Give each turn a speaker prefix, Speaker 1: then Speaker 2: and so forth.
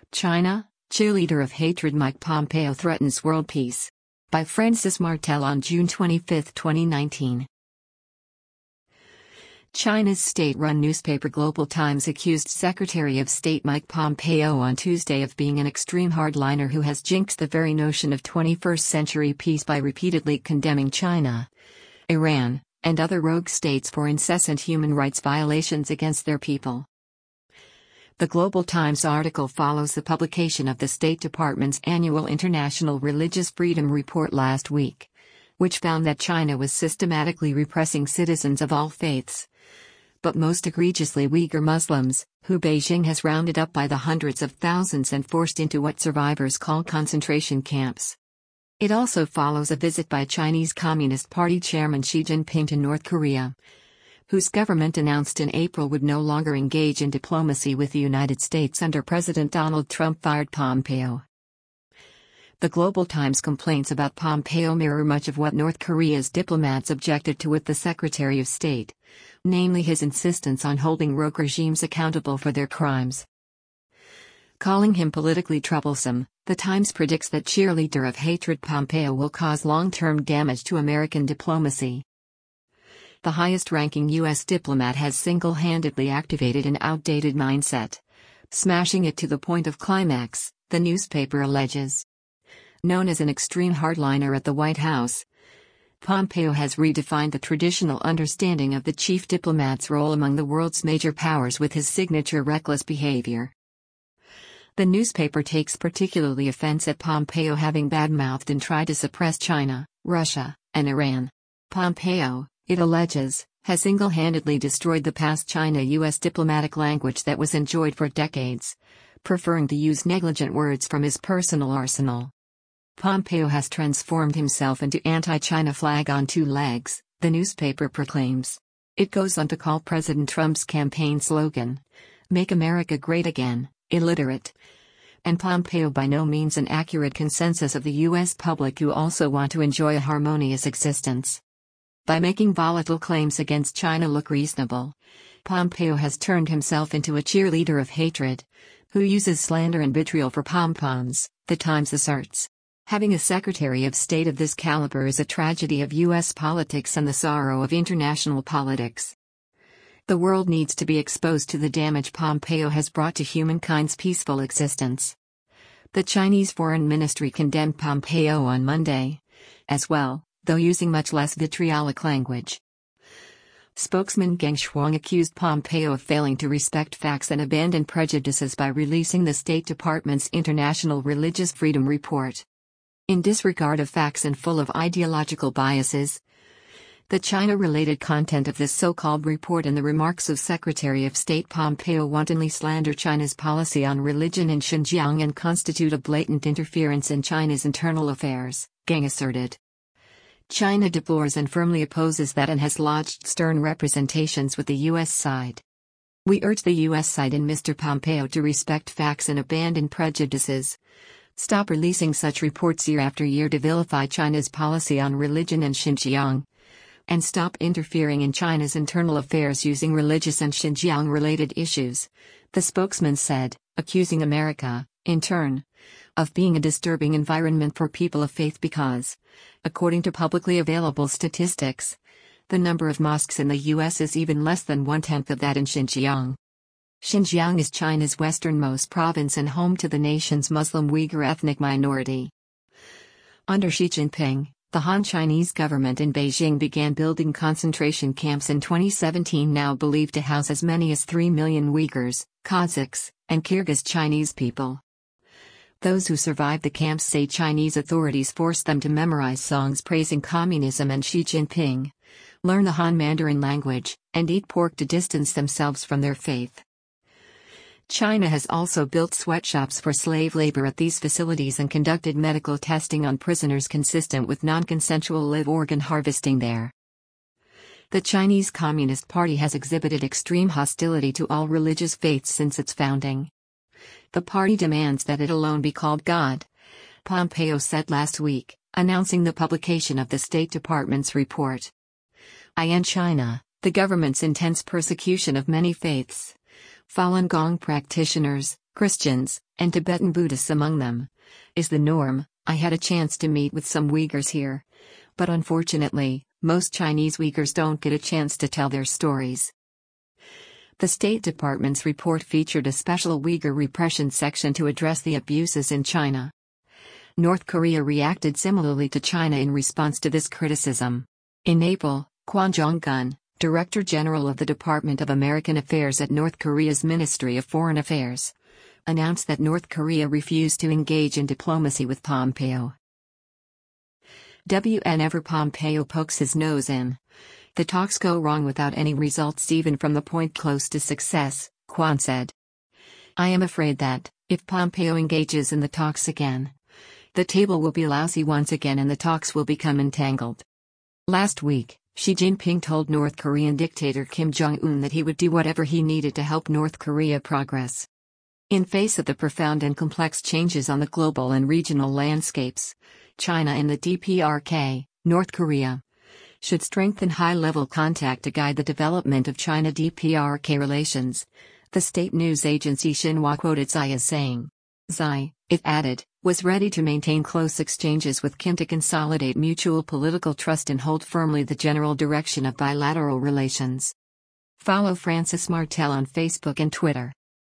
Speaker 1: China, cheerleader of hatred Mike Pompeo threatens world peace. By Francis Martel on June 25, 2019. China's state-run newspaper Global Times accused Secretary of State Mike Pompeo on Tuesday of being an extreme hardliner who has jinxed the very notion of 21st-century peace by repeatedly condemning China, Iran, and other rogue states for incessant human rights violations against their people. The Global Times article follows the publication of the State Department's annual International Religious Freedom Report last week, which found that China was systematically repressing citizens of all faiths, but most egregiously Uyghur Muslims, who Beijing has rounded up by the hundreds of thousands and forced into what survivors call concentration camps. It also follows a visit by Chinese Communist Party Chairman Xi Jinping to North Korea, whose government announced in April would no longer engage in diplomacy with the United States under President Donald Trump fired Pompeo. The Global Times complaints about Pompeo mirror much of what North Korea's diplomats objected to with the Secretary of State, namely his insistence on holding rogue regimes accountable for their crimes. Calling him politically troublesome, the Times predicts that cheerleader of hatred Pompeo will cause long-term damage to American diplomacy. The highest-ranking U.S. diplomat has single-handedly activated an outdated mindset, smashing it to the point of climax, the newspaper alleges. Known as an extreme hardliner at the White House, Pompeo has redefined the traditional understanding of the chief diplomat's role among the world's major powers with his signature reckless behavior. The newspaper takes particularly offense at Pompeo having badmouthed and tried to suppress China, Russia, and Iran. Pompeo, it alleges, has single-handedly destroyed the past China-US diplomatic language that was enjoyed for decades, preferring to use negligent words from his personal arsenal. Pompeo has transformed himself into anti-China flag on two legs, the newspaper proclaims. It goes on to call President Trump's campaign slogan, "Make America Great Again," illiterate, and Pompeo by no means an accurate consensus of the U.S. public who also want to enjoy a harmonious existence. By making volatile claims against China look reasonable, Pompeo has turned himself into a cheerleader of hatred, who uses slander and vitriol for pom-poms, the Times asserts. Having a Secretary of State of this caliber is a tragedy of U.S. politics and the sorrow of international politics. The world needs to be exposed to the damage Pompeo has brought to humankind's peaceful existence. The Chinese Foreign Ministry condemned Pompeo on Monday, as well, though using much less vitriolic language. Spokesman Geng Shuang accused Pompeo of failing to respect facts and abandon prejudices by releasing the State Department's International Religious Freedom Report. In disregard of facts and full of ideological biases, the China-related content of this so-called report and the remarks of Secretary of State Pompeo wantonly slander China's policy on religion in Xinjiang and constitute a blatant interference in China's internal affairs, Geng asserted. China deplores and firmly opposes that and has lodged stern representations with the U.S. side. We urge the U.S. side and Mr. Pompeo to respect facts and abandon prejudices. Stop releasing such reports year after year to vilify China's policy on religion in Xinjiang. And stop interfering in China's internal affairs using religious and Xinjiang-related issues, the spokesman said, accusing America, in turn, of being a disturbing environment for people of faith because, according to publicly available statistics, the number of mosques in the U.S. is even less than one-tenth of that in Xinjiang. Xinjiang is China's westernmost province and home to the nation's Muslim Uyghur ethnic minority. Under Xi Jinping, the Han Chinese government in Beijing began building concentration camps in 2017 now believed to house as many as 3 million Uyghurs, Kazakhs, and Kyrgyz Chinese people. Those who survived the camps say Chinese authorities forced them to memorize songs praising communism and Xi Jinping, learn the Han Mandarin language, and eat pork to distance themselves from their faith. China has also built sweatshops for slave labor at these facilities and conducted medical testing on prisoners consistent with non-consensual live organ harvesting there. The Chinese Communist Party has exhibited extreme hostility to all religious faiths since its founding. The party demands that it alone be called God, Pompeo said last week, announcing the publication of the State Department's report. In China, the government's intense persecution of many faiths, Falun Gong practitioners, Christians, and Tibetan Buddhists among them, is the norm. I had a chance to meet with some Uyghurs here. But unfortunately, most Chinese Uyghurs don't get a chance to tell their stories. The State Department's report featured a special Uyghur repression section to address the abuses in China. North Korea reacted similarly to China in response to this criticism. In April, Kwon Jong-gun, Director General of the Department of American Affairs at North Korea's Ministry of Foreign Affairs, announced that North Korea refused to engage in diplomacy with Pompeo. Whenever Pompeo pokes his nose in, the talks go wrong without any results even from the point close to success, Kwon said. I am afraid that, if Pompeo engages in the talks again, the table will be lousy once again and the talks will become entangled. Last week, Xi Jinping told North Korean dictator Kim Jong-un that he would do whatever he needed to help North Korea progress. In face of the profound and complex changes on the global and regional landscapes, China and the DPRK, North Korea, should strengthen high-level contact to guide the development of China-DPRK relations, the state news agency Xinhua quoted Xi as saying. Xi, it added, was ready to maintain close exchanges with Kim to consolidate mutual political trust and hold firmly the general direction of bilateral relations. Follow Francis Martel on Facebook and Twitter.